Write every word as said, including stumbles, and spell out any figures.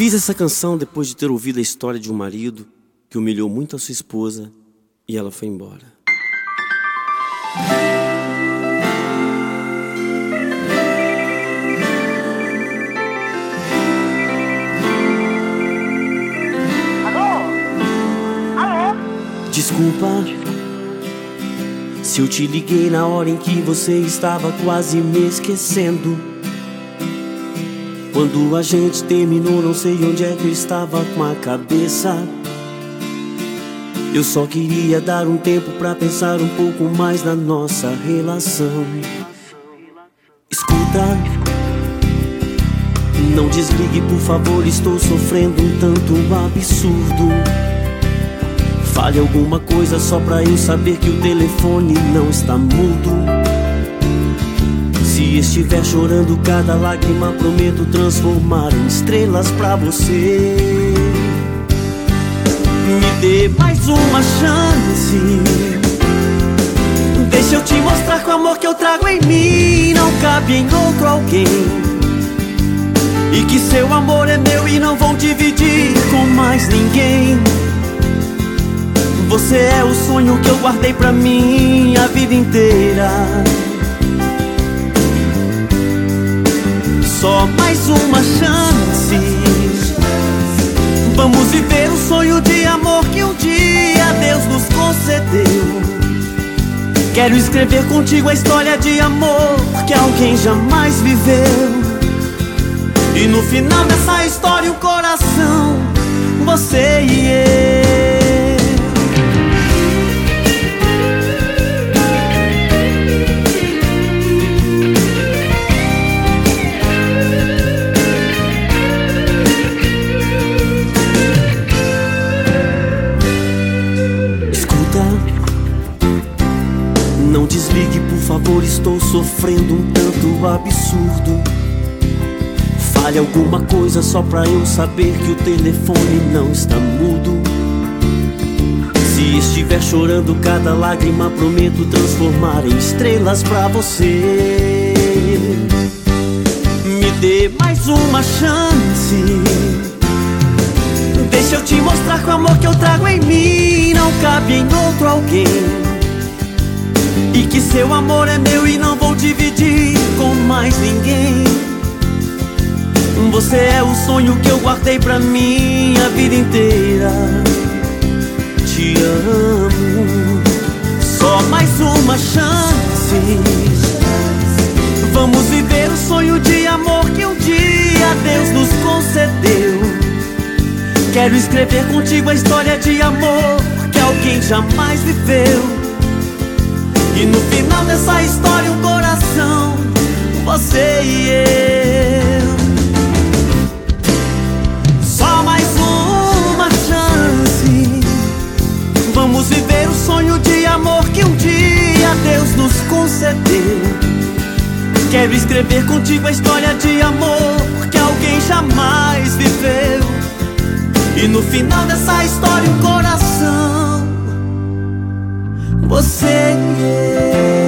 Fiz essa canção depois de ter ouvido a história de um marido que humilhou muito a sua esposa e ela foi embora. Alô? Alô? Desculpa se eu te liguei na hora em que você estava quase me esquecendo. Quando a gente terminou, não sei onde é que eu estava com a cabeça. Eu só queria dar um tempo pra pensar um pouco mais na nossa relação. Escuta, não desligue por favor, estou sofrendo um tanto absurdo. Fale alguma coisa só pra eu saber que o telefone não está mudo. Se estiver chorando cada lágrima, prometo transformar em estrelas pra você. Me dê mais uma chance, deixa eu te mostrar que o amor que eu trago em mim não cabe em outro alguém, e que seu amor é meu e não vou dividir com mais ninguém. Você é o sonho que eu guardei pra mim a vida inteira. Só mais uma chance, vamos viver o sonho de amor que um dia Deus nos concedeu. Quero escrever contigo a história de amor que alguém jamais viveu. E no final dessa história um coração, você e eu. Não desligue, por favor, estou sofrendo um tanto absurdo. Fale alguma coisa só pra eu saber que o telefone não está mudo. Se estiver chorando cada lágrima, prometo transformar em estrelas pra você. Me dê mais uma chance, deixa eu te mostrar que o amor que eu trago em mim não cabe em outro alguém, e que seu amor é meu e não vou dividir com mais ninguém. Você é o sonho que eu guardei pra mim a vida inteira. Te amo. Só mais uma chance, vamos viver o sonho de amor que um dia Deus nos concedeu. Quero escrever contigo a história de amor que alguém jamais viveu. E no final dessa história um coração, você e eu. Só mais uma chance, vamos viver o sonho de amor que um dia Deus nos concedeu. Quero escrever contigo a história de amor que alguém jamais viveu. E no final dessa história um coração, você e eu.